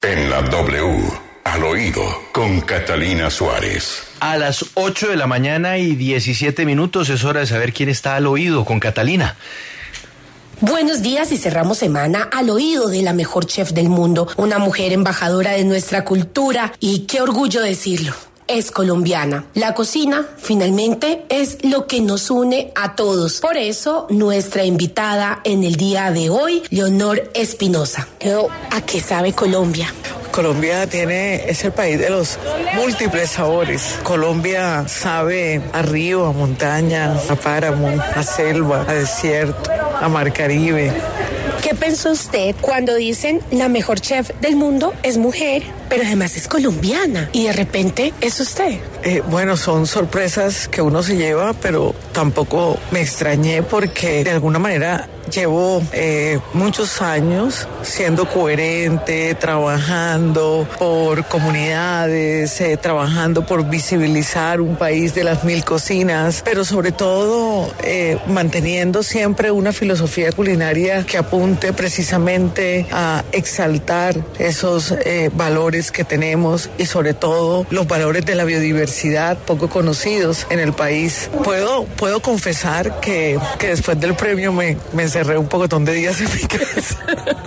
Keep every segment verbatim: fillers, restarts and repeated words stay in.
En la W, al oído, con Catalina Suárez. A las ocho de la mañana y diecisiete minutos es hora de saber quién está al oído con Catalina. Buenos días y cerramos semana al oído de la mejor chef del mundo, una mujer embajadora de nuestra cultura y qué orgullo decirlo. Es colombiana. La cocina, finalmente, es lo que nos une a todos. Por eso, nuestra invitada en el día de hoy, Leonor Espinosa. ¿A qué sabe Colombia? Colombia tiene, es el país de los múltiples sabores. Colombia sabe a río, a montaña, a páramo, a selva, a desierto, a mar Caribe. ¿Qué pensó usted cuando dicen la mejor chef del mundo es mujer, pero además es colombiana y de repente es usted? Eh, bueno, son sorpresas que uno se lleva, pero tampoco me extrañé porque de alguna manera llevo eh, muchos años siendo coherente, trabajando por comunidades, eh, trabajando por visibilizar un país de las mil cocinas, pero sobre todo eh, manteniendo siempre una filosofía culinaria que apunte precisamente a exaltar esos eh, valores que tenemos y sobre todo los valores de la biodiversidad poco conocidos en el país. Puedo, puedo confesar que, que después del premio me, me encerré un pocotón de días en mi casa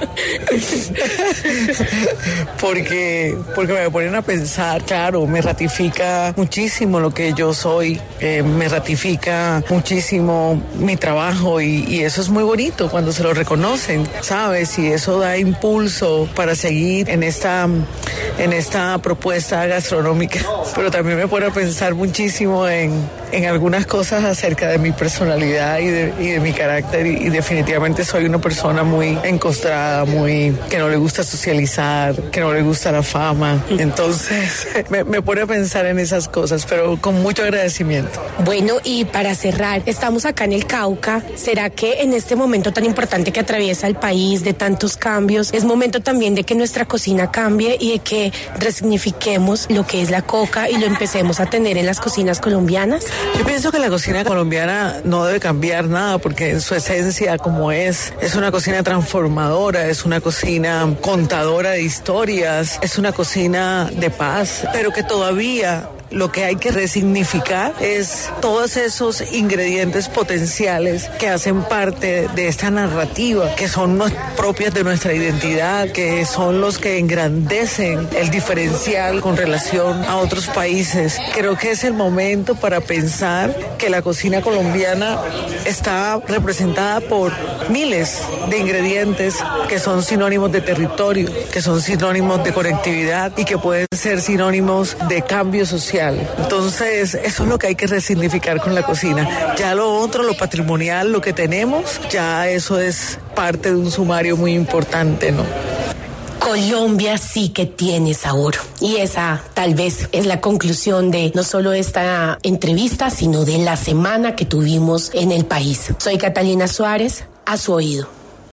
porque, porque me ponen a pensar, claro, me ratifica muchísimo lo que yo soy, eh, me ratifica muchísimo mi trabajo y, y eso es muy bonito cuando se lo reconocen, ¿sabes? Y eso da impulso para seguir en esta, en esta propuesta gastronómica, pero también me pone a pensar muchísimo en, en algunas cosas acerca de mi personalidad y de, y de mi carácter y, y definitivamente soy una persona muy encostrada, muy que no le gusta socializar, que no le gusta la fama, entonces me, me pone a pensar en esas cosas, pero con mucho agradecimiento. Bueno, y para cerrar, estamos acá en el Cauca, ¿será que en este momento tan importante que atraviesa el país de tantos cambios, es momento también de que nuestra cocina cambie y de que resignifiquemos lo que es la coca y lo empecemos a tener en las cocinas colombianas? Yo pienso que la cocina colombiana no debe cambiar nada porque en su esencia como es, es una cocina transformadora, es una cocina contadora de historias, es una cocina de paz, pero que todavía lo que hay que resignificar es todos esos ingredientes potenciales que hacen parte de esta narrativa, que son los propias de nuestra identidad, que son los que engrandecen el diferencial con relación a otros países. Creo que es el momento para pensar que la cocina colombiana está representada por miles de ingredientes que son sinónimos de territorio, que son sinónimos de conectividad y que pueden ser sinónimos de cambio social. Entonces, eso es lo que hay que resignificar con la cocina. Ya lo otro, lo patrimonial, lo que tenemos, ya eso es parte de un sumario muy importante, ¿no? Colombia sí que tiene sabor. Y esa tal vez es la conclusión de no solo esta entrevista, sino de la semana que tuvimos en el país. Soy Catalina Suárez, a su oído.